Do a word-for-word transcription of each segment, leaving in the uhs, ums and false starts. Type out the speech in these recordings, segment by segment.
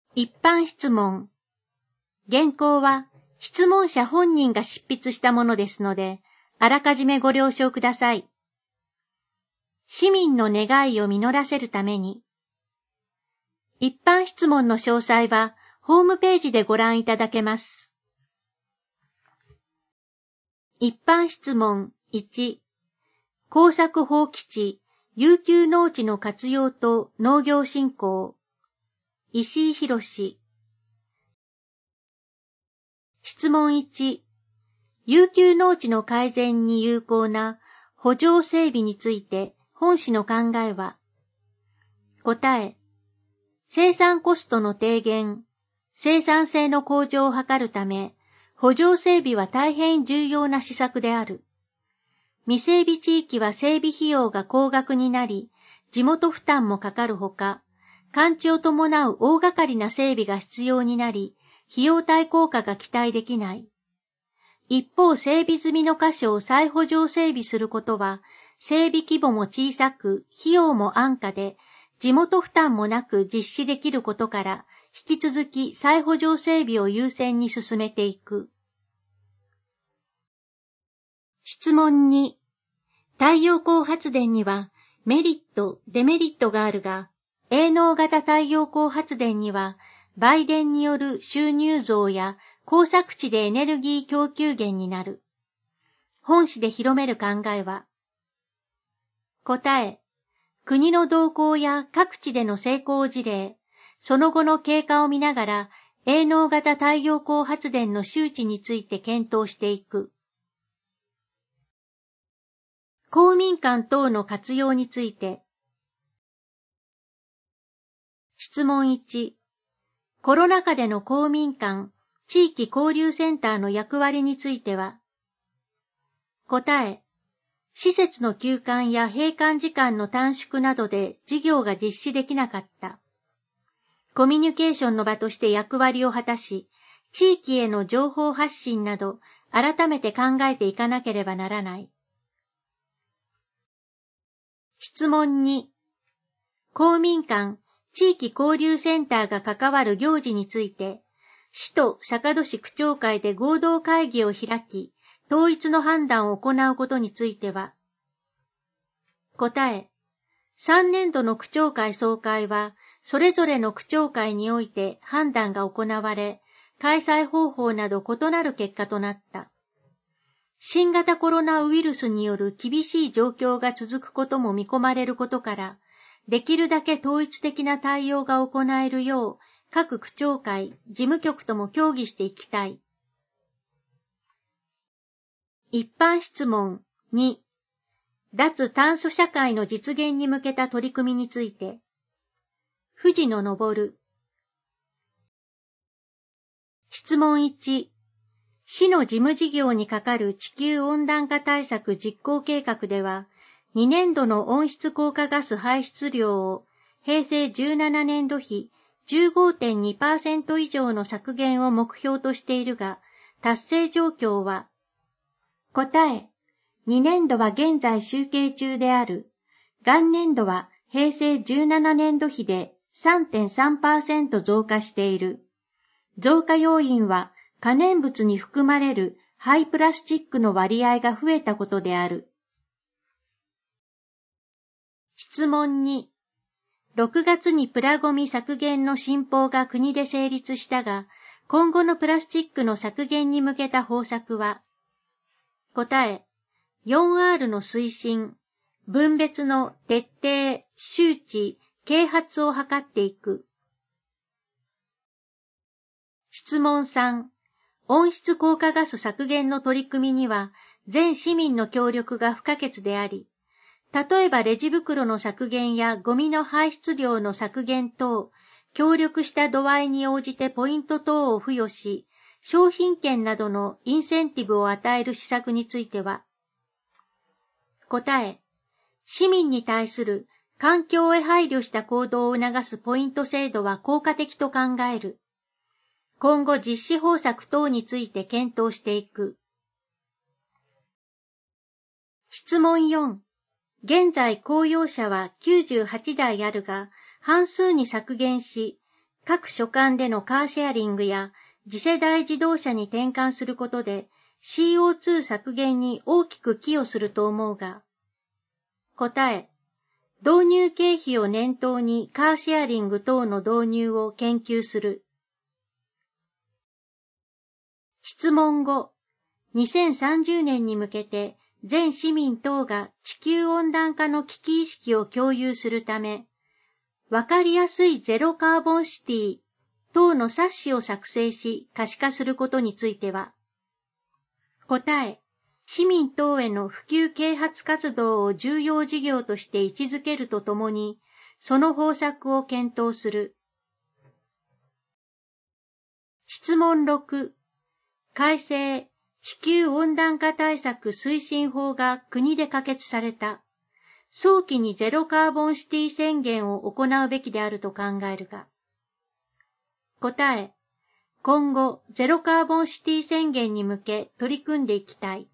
一般質問。原稿は質問者本人が執筆したものですので、あらかじめご了承ください。市民の願いを実らせるために。一般質問の詳細はホームページでご覧いただけます。一般質問いち、耕作放棄地、遊休農地の活用と農業振興。石井博士。質問いち、遊休農地の改善に有効な圃場整備について本市の考えは。答え、生産コストの低減、生産性の向上を図るため、圃場整備は大変重要な施策である。未整備地域は整備費用が高額になり、地元負担もかかるほか、環地を伴う大掛かりな整備が必要になり、費用対効果が期待できない。一方、整備済みの箇所を再圃場整備することは、整備規模も小さく、費用も安価で、地元負担もなく実施できることから、引き続き再圃場整備を優先に進めていく。質問に、太陽光発電にはメリット、デメリットがあるが、営農型太陽光発電には、売電による収入増や耕作地でエネルギー供給源になる。本市で広める考えは。答え、国の動向や各地での成功事例、その後の経過を見ながら、営農型太陽光発電の周知について検討していく。公民館等の活用について。質問いち、コロナ禍での公民館、地域交流センターの役割については。答え、施設の休館や閉館時間の短縮などで事業が実施できなかった。コミュニケーションの場として役割を果たし、地域への情報発信など改めて考えていかなければならない。質問に、公民館、地域交流センターが関わる行事について、市と坂戸市区長会で合同会議を開き、統一の判断を行うことについては。答え、さんねんどの区長会総会は、それぞれの区長会において判断が行われ、開催方法など異なる結果となった。新型コロナウイルスによる厳しい状況が続くことも見込まれることから、できるだけ統一的な対応が行えるよう、各区長会、事務局とも協議していきたい。一般質問に、脱炭素社会の実現に向けた取り組みについて。藤野昇。質問いち、市の事務事業にかかる地球温暖化対策実行計画では、にねんどの温室効果ガス排出量を平成じゅうななねんど比 じゅうごてんにパーセント 以上の削減を目標としているが、達成状況は。答え、にねんどは現在集計中である。元年度は平成じゅうななねんど比で さんてんさんパーセント 増加している。増加要因は可燃物に含まれる廃プラスチックの割合が増えたことである。質問に、ろくがつにプラゴミ削減の新法が国で成立したが、今後のプラスチックの削減に向けた方策は。答え、よんアール の推進、分別の徹底、周知、啓発を図っていく。質問さん、温室効果ガス削減の取り組みには全市民の協力が不可欠であり、例えばレジ袋の削減やゴミの排出量の削減等、協力した度合いに応じてポイント等を付与し、商品券などのインセンティブを与える施策については。答え、市民に対する環境へ配慮した行動を促すポイント制度は効果的と考える。今後実施方策等について検討していく。質問よん、現在公用車はきゅうじゅうはちだいあるが、半数に削減し、 各所管でのカーシェアリングや次世代自動車に転換することで シーオーツー 削減に大きく寄与すると思うが。答え、導入経費を念頭にカーシェアリング等の導入を研究する。質問ご、にせんさんじゅうねんに向けて全市民等が地球温暖化の危機意識を共有するため、わかりやすいゼロカーボンシティ等の冊子を作成し可視化することについては、答え、市民等への普及啓発活動を重要事業として位置づけるとともに、その方策を検討する。質問ろく、改正地球温暖化対策推進法が国で可決された。早期にゼロカーボンシティ宣言を行うべきであると考えるが。答え、今後ゼロカーボンシティ宣言に向け取り組んでいきたい。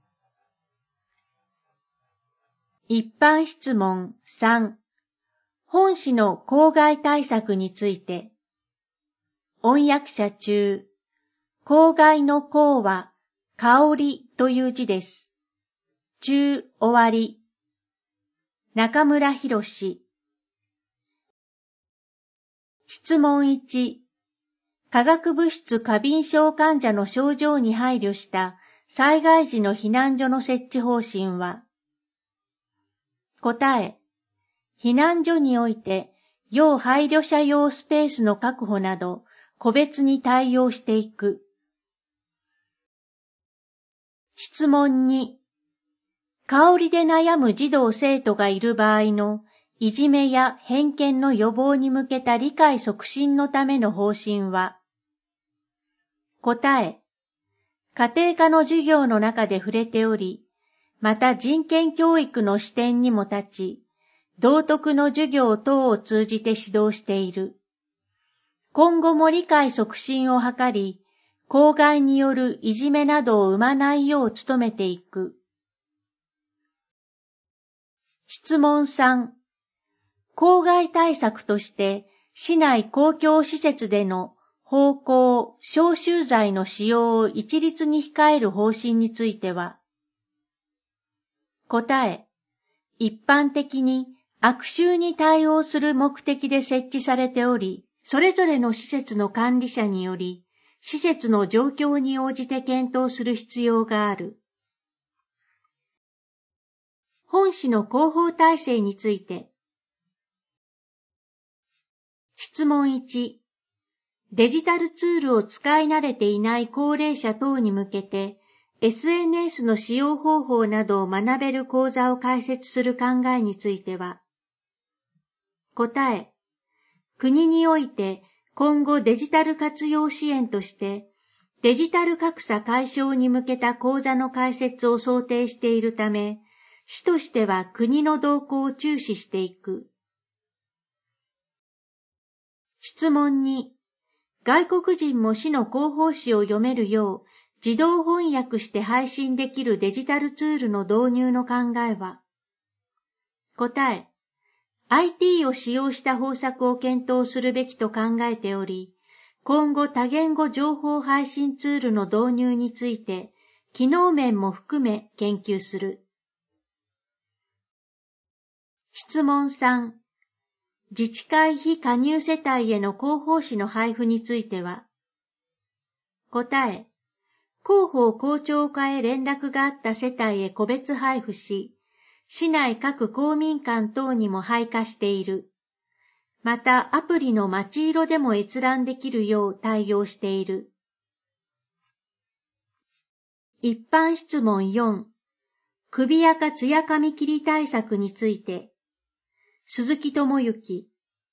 一般質問さん、本市の公害対策について。音訳者中、公害の公は香りという字です。中終わり。中村博史。質問いち、化学物質過敏症患者の症状に配慮した災害時の避難所の設置方針は。答え、避難所において要配慮者用スペースの確保など個別に対応していく。質問に、香りで悩む児童生徒がいる場合のいじめや偏見の予防に向けた理解促進のための方針は。答え、家庭科の授業の中で触れており、また人権教育の視点にも立ち、道徳の授業等を通じて指導している。今後も理解促進を図り、公害によるいじめなどを生まないよう努めていく。質問さん、公害対策として市内公共施設での芳香・消臭剤の使用を一律に控える方針については。答え、一般的に悪臭に対応する目的で設置されており、それぞれの施設の管理者により、施設の状況に応じて検討する必要がある。本市の広報体制について。質問いち、デジタルツールを使い慣れていない高齢者等に向けて、エスエヌエス の使用方法などを学べる講座を開設する考えについては。答え、国において今後デジタル活用支援として、デジタル格差解消に向けた講座の開設を想定しているため、市としては国の動向を注視していく。質問に、外国人も市の広報誌を読めるよう自動翻訳して配信できるデジタルツールの導入の考えは。答え、アイティー を使用した方策を検討するべきと考えており、今後多言語情報配信ツールの導入について、機能面も含め研究する。質問さん、自治会非加入世帯への広報誌の配布については。答え、広報校長課へ連絡があった世帯へ個別配布し、市内各公民館等にも配下している。またアプリの街色でも閲覧できるよう対応している。一般質問よん、首垢ツヤ髪切り対策について。鈴木智之。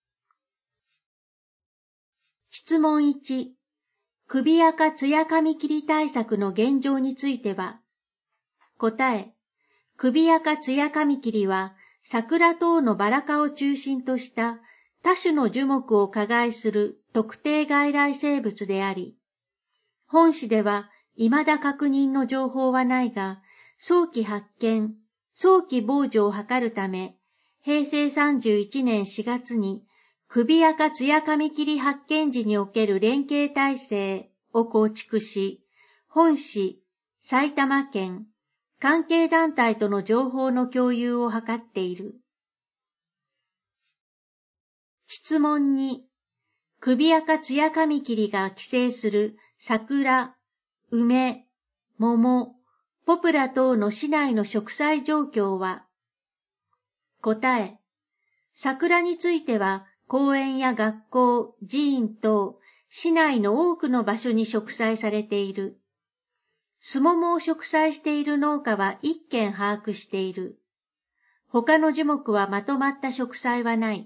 質問いち、首垢ツヤ髪切り対策の現状については。答え、首垢ツヤ髪切りは桜等のバラ科を中心とした多種の樹木を加害する特定外来生物であり、本市では未だ確認の情報はないが、早期発見、早期防除を図るため、へいせいさんじゅういちねんしがつに首垢艶髪切り発見時における連携体制を構築し、本市、埼玉県、関係団体との情報の共有を図っている。質問に、首垢艶髪切りが寄生する桜、梅、桃、ポプラ等の市内の植栽状況は、答え、桜については公園や学校、寺院等、市内の多くの場所に植栽されている。スモモを植栽している農家は一軒把握している。他の樹木はまとまった植栽はない。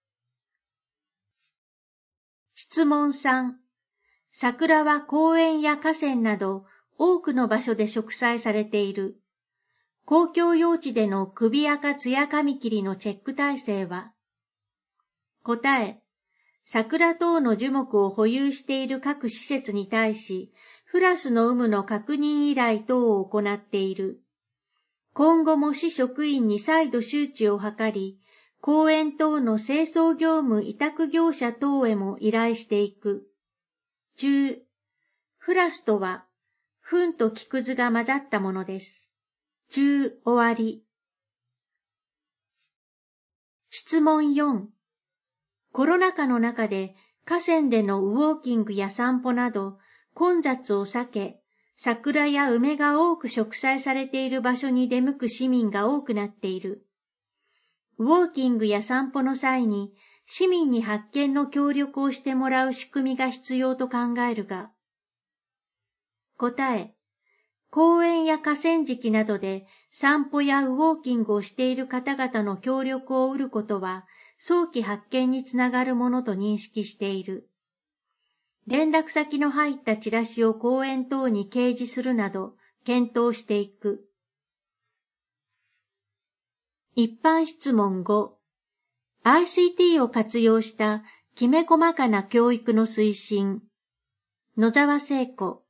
質問さん、桜は公園や河川など多くの場所で植栽されている。公共用地での首垢艶髪切りのチェック体制は、答え、桜等の樹木を保有している各施設に対し、フラスの有無の確認依頼等を行っている。今後も市職員に再度周知を図り、公園等の清掃業務委託業者等へも依頼していく。中、フラスとは、糞と木くずが混ざったものです。中終わり。質問よん。コロナ禍の中で河川でのウォーキングや散歩など混雑を避け、桜や梅が多く植栽されている場所に出向く市民が多くなっている。ウォーキングや散歩の際に市民に発見の協力をしてもらう仕組みが必要と考えるが、答え、公園や河川敷などで散歩やウォーキングをしている方々の協力を得ることは早期発見につながるものと認識している。連絡先の入ったチラシを公園等に掲示するなど検討していく。一般質問ご。アイシーティー を活用したきめ細かな教育の推進。野沢聖子。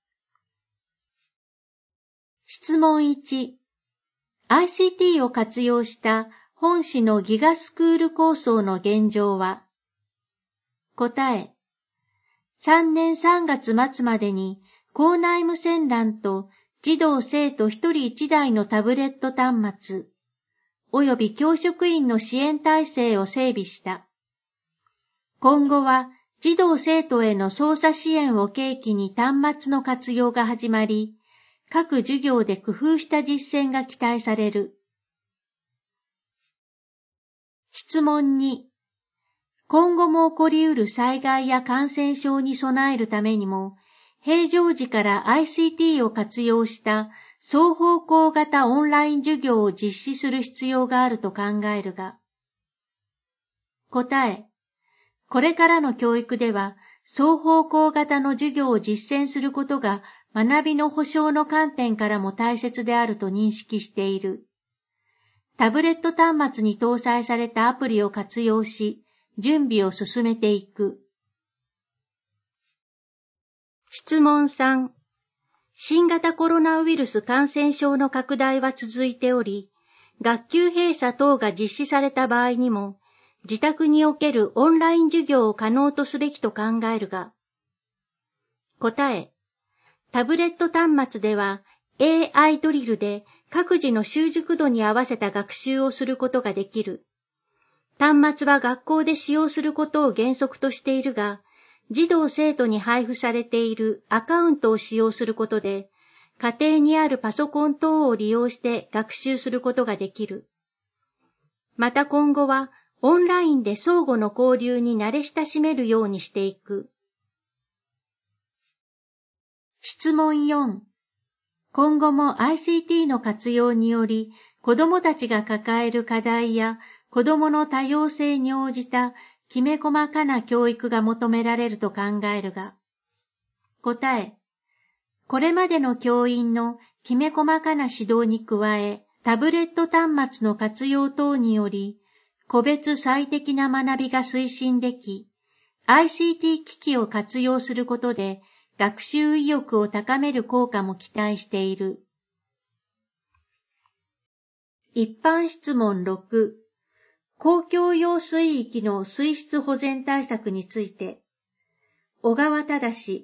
質問いち。アイシーティー を活用した本市のギガスクール構想の現状は、答え、さんねんさんがつ末までに校内無線 ラン と児童生徒ひとりいちだいのタブレット端末、および教職員の支援体制を整備した。今後は児童生徒への操作支援を契機に端末の活用が始まり、各授業で工夫した実践が期待される。質問に、今後も起こり得る災害や感染症に備えるためにも、平常時から アイシーティー を活用した双方向型オンライン授業を実施する必要があると考えるが、答え、これからの教育では双方向型の授業を実践することが学びの保障の観点からも大切であると認識している。タブレット端末に搭載されたアプリを活用し、準備を進めていく。質問さん。新型コロナウイルス感染症の拡大は続いており、学級閉鎖等が実施された場合にも、自宅におけるオンライン授業を可能とすべきと考えるが、答え、タブレット端末では エーアイ ドリルで各自の習熟度に合わせた学習をすることができる。端末は学校で使用することを原則としているが、児童生徒に配布されているアカウントを使用することで、家庭にあるパソコン等を利用して学習することができる。また今後はオンラインで相互の交流に慣れ親しめるようにしていく。質問よん。今後も アイシーティー の活用により、子どもたちが抱える課題や子どもの多様性に応じたきめ細かな教育が求められると考えるが、答え、これまでの教員のきめ細かな指導に加え、タブレット端末の活用等により、個別最適な学びが推進でき、アイシーティー 機器を活用することで、学習意欲を高める効果も期待している。一般質問ろく。 公共用水域の水質保全対策について、小川忠。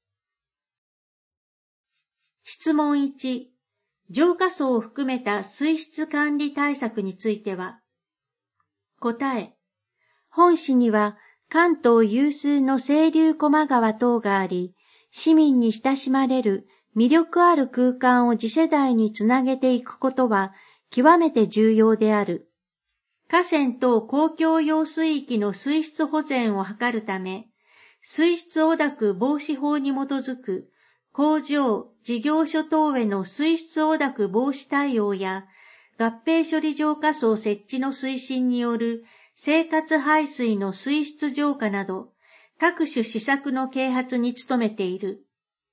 質問いち、浄化槽を含めた水質管理対策については、答え、本市には関東有数の清流高麗川等があり、市民に親しまれる魅力ある空間を次世代につなげていくことは極めて重要である。河川等公共用水域の水質保全を図るため、水質汚濁防止法に基づく工場、事業所等への水質汚濁防止対応や合併処理浄化槽設置の推進による生活排水の水質浄化など各種施策の啓発に努めている。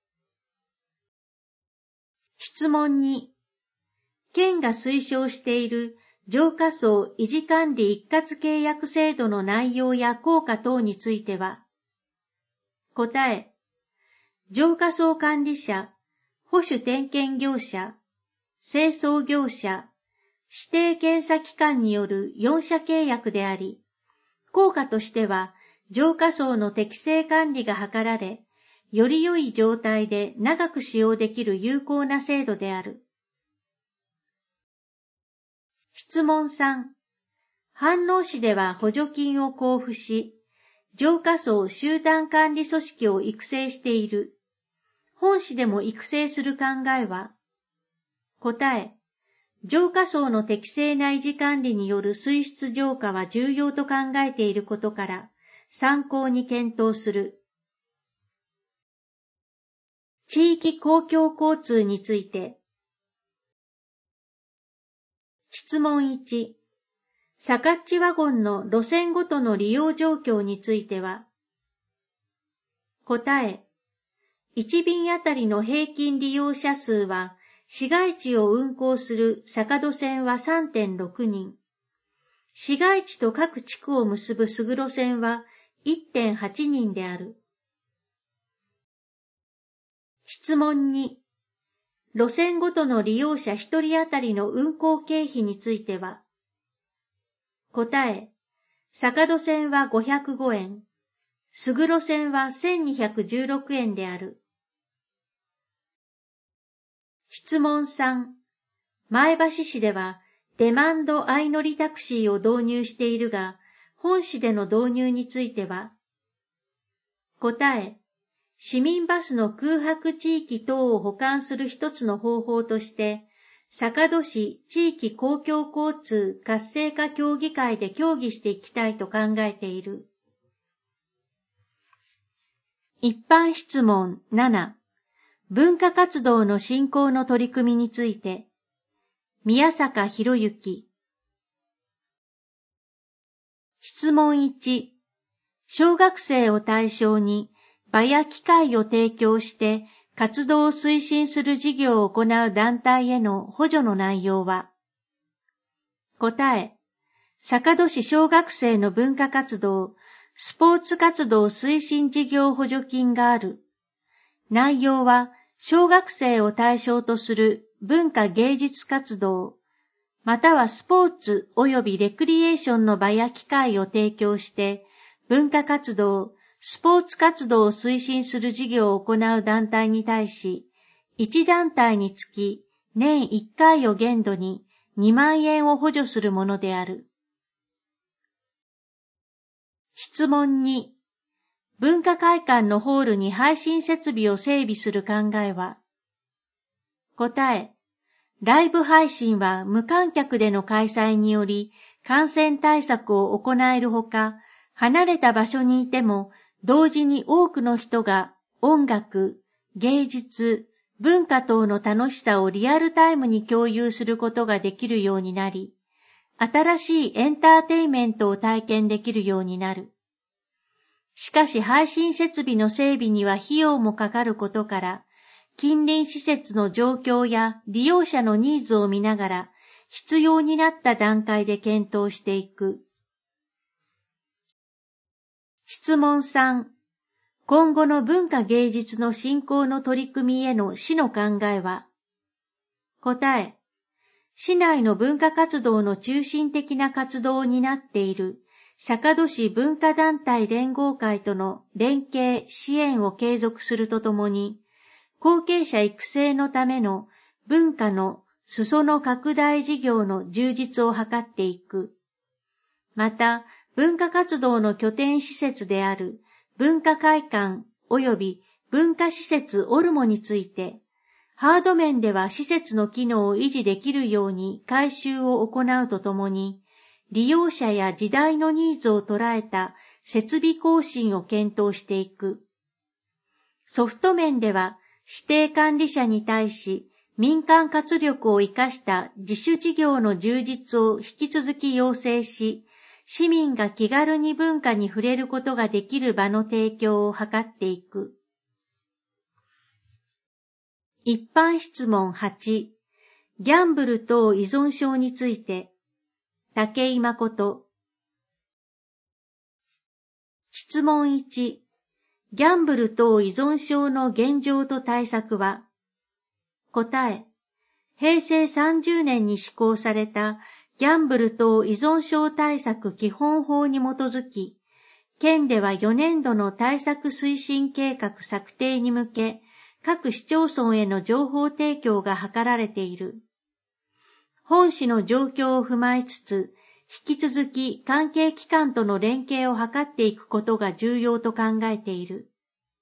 質問に、県が推奨している浄化槽維持管理一括契約制度の内容や効果等については、答え、浄化槽管理者、保守点検業者、清掃業者、指定検査機関によるよん社契約であり、効果としては浄化槽の適正管理が図られ、より良い状態で長く使用できる有効な制度である。質問さん、飯能市では補助金を交付し、浄化槽集団管理組織を育成している。本市でも育成する考えは、答え、浄化槽の適正な維持管理による水質浄化は重要と考えていることから、参考に検討する。地域公共交通について、質問いち、サカッチワゴンの路線ごとの利用状況については、答え、いち便あたりの平均利用者数は、市街地を運行する坂戸線は さんてんろく 人、市街地と各地区を結ぶスグロ線は いってんはち 人である。質問に、路線ごとの利用者ひとりあたりの運行経費については、答え、坂戸線はごひゃくごえん、スグロ線はせんにひゃくじゅうろくえんである。質問さん、前橋市ではデマンド相乗りタクシーを導入しているが、本市での導入については、答え、市民バスの空白地域等を補完する一つの方法として、坂戸市地域公共交通活性化協議会で協議していきたいと考えている。一般質問なな、文化活動の振興の取り組みについて、宮坂博之。質問いち、小学生を対象に場や機会を提供して活動を推進する事業を行う団体への補助の内容は、答え、坂戸市小学生の文化活動、スポーツ活動推進事業補助金がある。内容は、小学生を対象とする文化芸術活動、またはスポーツ及びレクリエーションの場や機会を提供して、文化活動、スポーツ活動を推進する事業を行う団体に対し、いち団体につき年いっかいを限度ににまんえんを補助するものである。質問に、文化会館のホールに配信設備を整備する考えは、答え、ライブ配信は無観客での開催により感染対策を行えるほか、離れた場所にいても同時に多くの人が音楽、芸術、文化等の楽しさをリアルタイムに共有することができるようになり、新しいエンターテイメントを体験できるようになる。しかし配信設備の整備には費用もかかることから、近隣施設の状況や利用者のニーズを見ながら、必要になった段階で検討していく。質問さん、今後の文化芸術の振興の取り組みへの市の考えは、答え、 市内の文化活動の中心的な活動を担っている坂戸市文化団体連合会との連携支援を継続するとともに、後継者育成のための文化の裾野拡大事業の充実を図っていく。また、文化活動の拠点施設である文化会館及び文化施設オルモについて、ハード面では施設の機能を維持できるように改修を行うとともに、利用者や時代のニーズを捉えた設備更新を検討していく。ソフト面では指定管理者に対し民間活力を生かした自主事業の充実を引き続き要請し、市民が気軽に文化に触れることができる場の提供を図っていく。一般質問はち、ギャンブル等依存症について、武井誠。質問いち、ギャンブル等依存症の現状と対策は、答え、へいせいさんじゅうねんに施行されたギャンブル等依存症対策基本法に基づき、県ではよねんどの対策推進計画策定に向け、各市町村への情報提供が図られている。本市の状況を踏まえつつ、引き続き関係機関との連携を図っていくことが重要と考えている。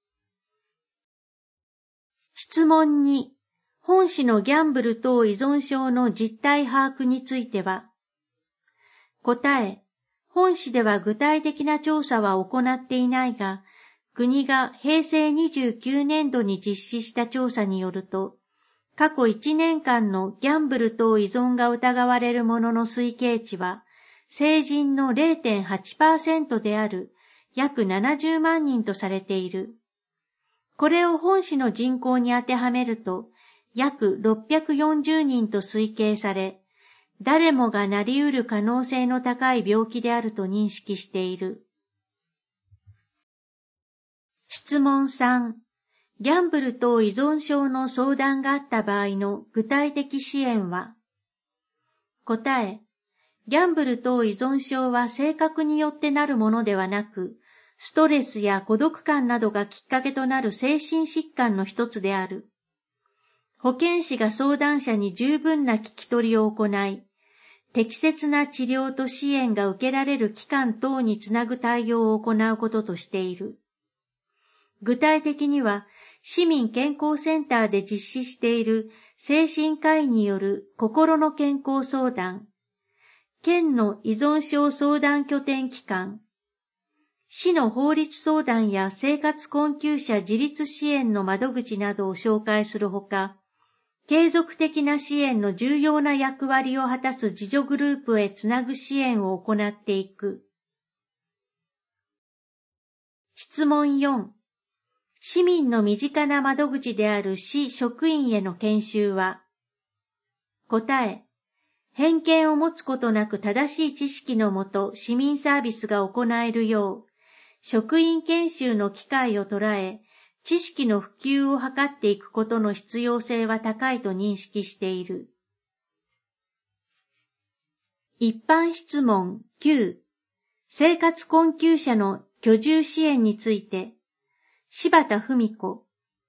質問に、本市のギャンブル等依存症の実態把握については、答え、本市では具体的な調査は行っていないが、国がへいせいにじゅうきゅうねんどに実施した調査によると、過去いちねんかんのギャンブル等依存が疑われるものの推計値は、成人の れいてんはちパーセント である約ななじゅうまんにんとされている。これを本市の人口に当てはめると、約ろっぴゃくよんじゅうにんと推計され、誰もがなり得る可能性の高い病気であると認識している。質問さん、ギャンブル等依存症の相談があった場合の具体的支援は、答え、ギャンブル等依存症は性格によってなるものではなく、ストレスや孤独感などがきっかけとなる精神疾患の一つである。保健師が相談者に十分な聞き取りを行い、適切な治療と支援が受けられる機関等につなぐ対応を行うこととしている。具体的には、市民健康センターで実施している精神科医による心の健康相談、県の依存症相談拠点機関、市の法律相談や生活困窮者自立支援の窓口などを紹介するほか、継続的な支援の重要な役割を果たす自助グループへつなぐ支援を行っていく。質問よん、市民の身近な窓口である市職員への研修は、答え、偏見を持つことなく正しい知識のもと市民サービスが行えるよう、職員研修の機会を捉え、知識の普及を図っていくことの必要性は高いと認識している。一般質問きゅう、生活困窮者の居住支援について、柴田文子。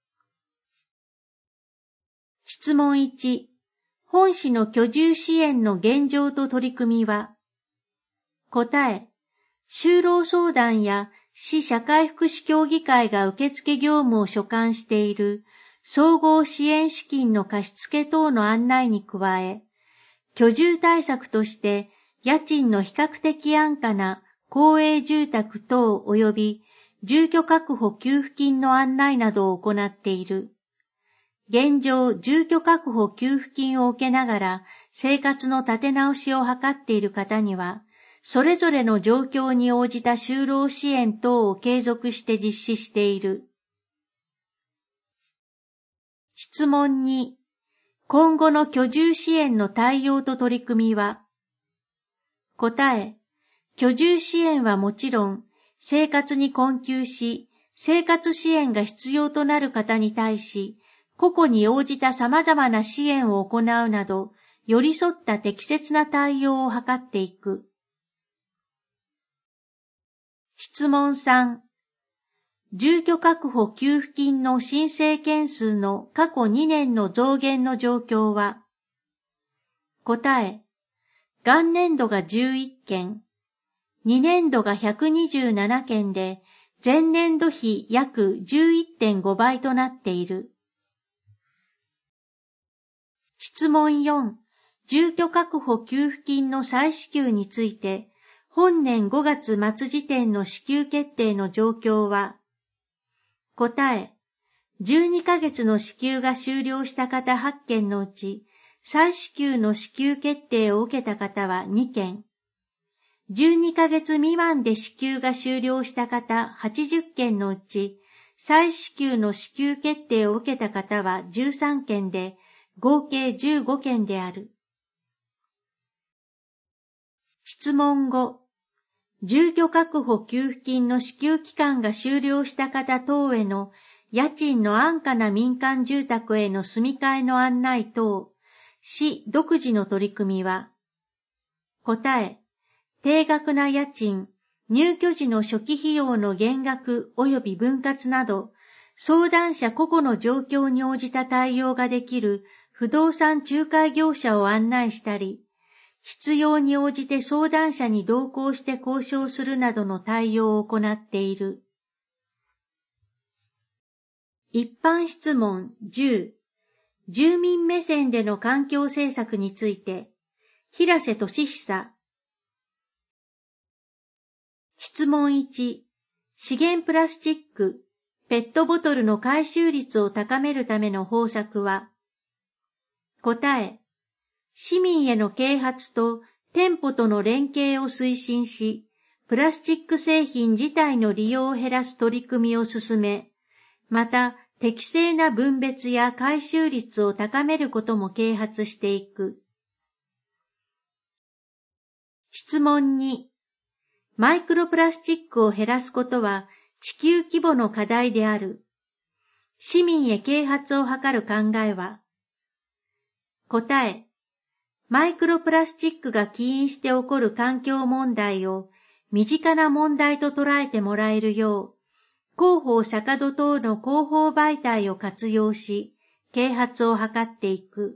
質問いち、本市の居住支援の現状と取り組みは、答え、就労相談や市社会福祉協議会が受付業務を所管している総合支援資金の貸付等の案内に加え、居住対策として家賃の比較的安価な公営住宅等及び住居確保給付金の案内などを行っている。現状、住居確保給付金を受けながら生活の立て直しを図っている方には、それぞれの状況に応じた就労支援等を継続して実施している。質問に、今後の居住支援の対応と取り組みは、答え、居住支援はもちろん、生活に困窮し、生活支援が必要となる方に対し、個々に応じた様々な支援を行うなど、 寄り添った適切な対応を図っていく。質問さん、住居確保給付金の申請件数の過去にねんの増減の状況は？答え、元年度がじゅういっけん、にねんどがひゃくにじゅうななけんで、前年度比約 じゅういってんご 倍となっている。質問よん、住居確保給付金の再支給について、本年ごがつ末時点の支給決定の状況は？答え、じゅうにかげつの支給が終了した方はっけんのうち、再支給の支給決定を受けた方はにけん、じゅうにかげつ未満で支給が終了した方はちじゅっけんのうち、再支給の支給決定を受けた方はじゅうさんけんで、合計じゅうごけんである。質問ご、住居確保給付金の支給期間が終了した方等への家賃の安価な民間住宅への住み替えの案内等、市独自の取り組みは？答え、定額な家賃、入居時の初期費用の減額及び分割など、相談者個々の状況に応じた対応ができる不動産仲介業者を案内したり、必要に応じて相談者に同行して交渉するなどの対応を行っている。一般質問じゅう、住民目線での環境政策について、平瀬俊久。質問いち、資源プラスチック、ペットボトルの回収率を高めるための方策は？答え、市民への啓発と店舗との連携を推進し、プラスチック製品自体の利用を減らす取り組みを進め、また適正な分別や回収率を高めることも啓発していく。質問に、マイクロプラスチックを減らすことは地球規模の課題である。市民へ啓発を図る考えは？答え、マイクロプラスチックが起因して起こる環境問題を身近な問題と捉えてもらえるよう、広報坂戸等の広報媒体を活用し、啓発を図っていく。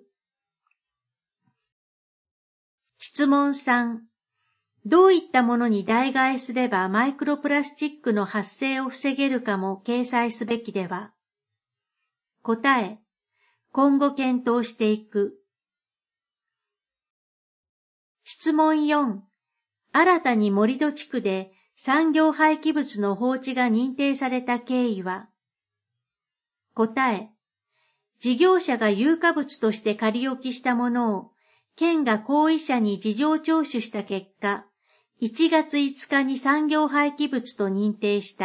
質問さん、どういったものに代替えすればマイクロプラスチックの発生を防げるかも掲載すべきでは？答え、今後検討していく。質問よん、新たに盛土地区で産業廃棄物の放置が認定された経緯は？答え、事業者が有価物として仮置きしたものを県が行為者に事情聴取した結果、いちがついつかに産業廃棄物と認定した。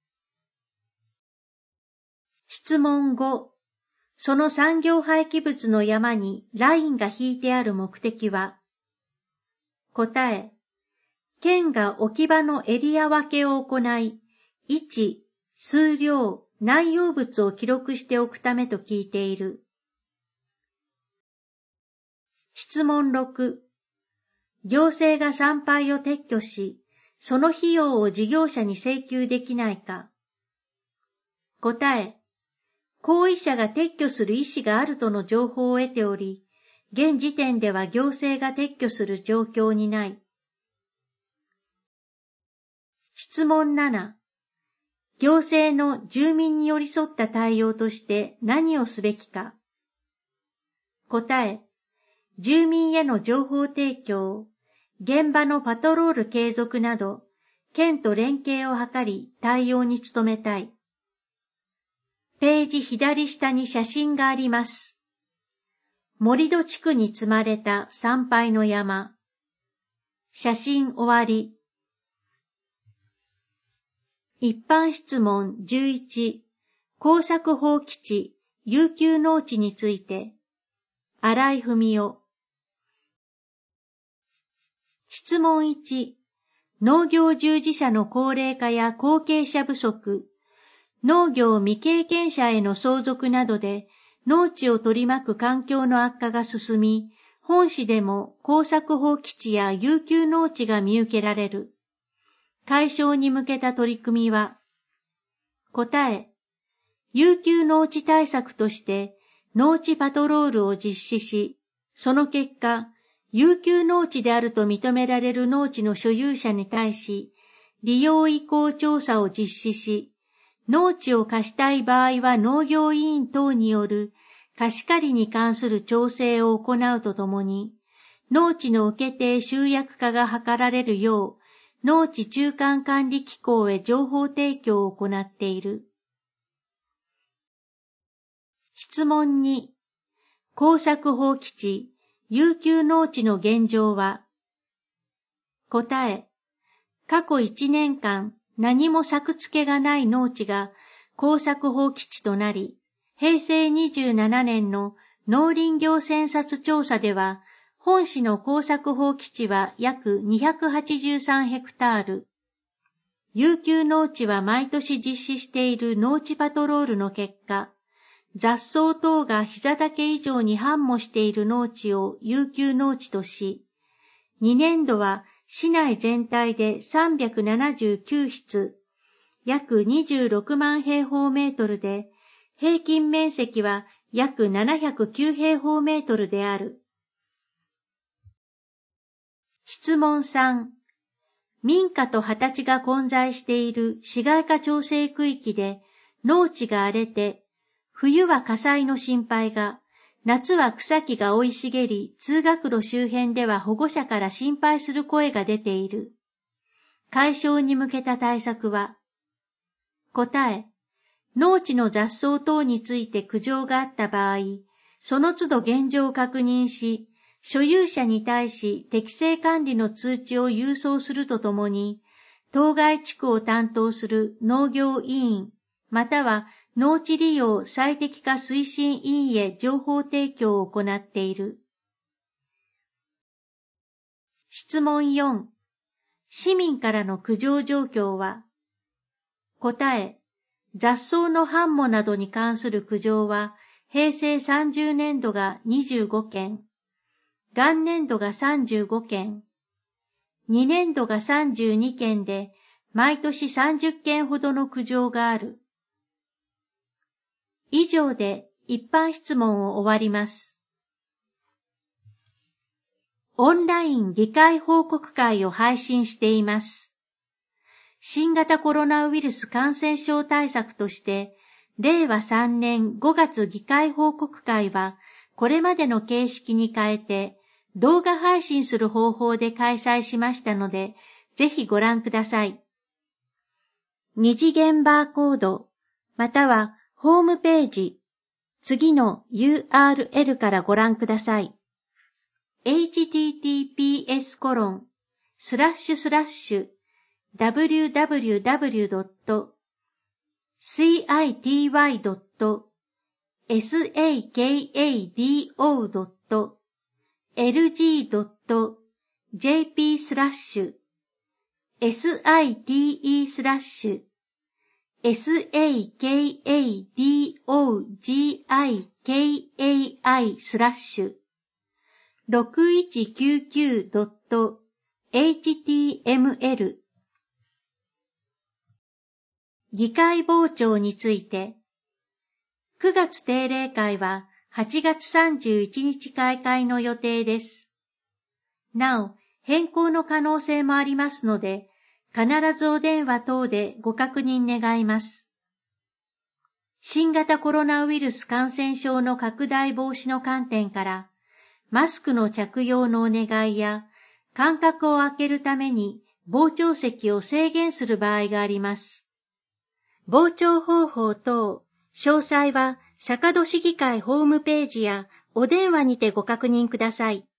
質問ご、その産業廃棄物の山にラインが引いてある目的は？答え、県が置き場のエリア分けを行い、位置、数量、内容物を記録しておくためと聞いている。質問ろく、行政が産廃を撤去し、その費用を事業者に請求できないか？答え、行為者が撤去する意思があるとの情報を得ており、現時点では行政が撤去する状況にない。質問なな、行政の住民に寄り添った対応として何をすべきか？答え、住民への情報提供、現場のパトロール継続など、県と連携を図り対応に努めたい。ページ左下に写真があります。盛土地区に積まれた産廃の山。写真終わり。一般質問じゅういち、耕作放棄地、遊休農地について。新井文夫。質問いち、農業従事者の高齢化や後継者不足、農業未経験者への相続などで農地を取り巻く環境の悪化が進み、 本市でも耕作放棄地や遊休農地が見受けられる。解消に向けた取り組みは、答え、遊休農地対策として農地パトロールを実施し、その結果、遊休農地であると認められる農地の所有者に対し、利用意向調査を実施し、農地を貸したい場合は農業委員等による貸し借りに関する調整を行うとともに、農地の受け手集約化が図られるよう、農地中間管理機構へ情報提供を行っている。質問に、耕作放棄地、遊休農地の現状は、答え、過去いちねんかん何も作付けがない農地が耕作放棄地となり、へいせいにじゅうななねんの農林業センサス調査では、本市の耕作放棄地は約にひゃくはちじゅうさんヘクタール。遊休農地は毎年実施している農地パトロールの結果、雑草等が膝丈以上に繁茂している農地を遊休農地とし、にねんどは市内全体でさんびゃくななじゅうきゅうしつ、約にじゅうろくまんへいほうメートルで、平均面積は約ななひゃくきゅうへいほうメートルである。質問さん、民家と畑地が混在している市街化調整区域で農地が荒れて、冬は火災の心配が、夏は草木が生い茂り、通学路周辺では保護者から心配する声が出ている。解消に向けた対策は、答え、農地の雑草等について苦情があった場合、その都度現状を確認し、所有者に対し適正管理の通知を郵送するとともに、当該地区を担当する農業委員、または農地利用最適化推進委員へ情報提供を行っている。質問よん、市民からの苦情状況は、答え、雑草の繁茂などに関する苦情は、へいせいさんじゅうねんどがにじゅうごけん、元年度がさんじゅうごけん、にねんどがさんじゅうにけんで、毎年さんじゅっけんほどの苦情がある。以上で一般質問を終わります。オンライン議会報告会を配信しています。新型コロナウイルス感染症対策として、れいわさんねんごがつ議会報告会は、これまでの形式に変えて、動画配信する方法で開催しましたので、ぜひご覧ください。二次元バーコード、またはホームページ、次の ユーアールエル からご覧ください。エイチティーティーピーエスコロンスラッシュスラッシュダブリューダブリューダブリュードットシーアイティーワイドットエスエーケーエーディーオードットエルジードットジェーピースラッシュエスアイティーイースラッシュエスエーケーエーディーオージーアイケーエーアイスラッシュろくいちきゅうきゅうドットエイチティーエムエル 議会傍聴について、くがつ定例会ははちがつさんじゅういちにち開会の予定です。なお、変更の可能性もありますので、必ずお電話等でご確認願います。新型コロナウイルス感染症の拡大防止の観点から、マスクの着用のお願いや、間隔を空けるために傍聴席を制限する場合があります。傍聴方法等、詳細は坂戸市議会ホームページやお電話にてご確認ください。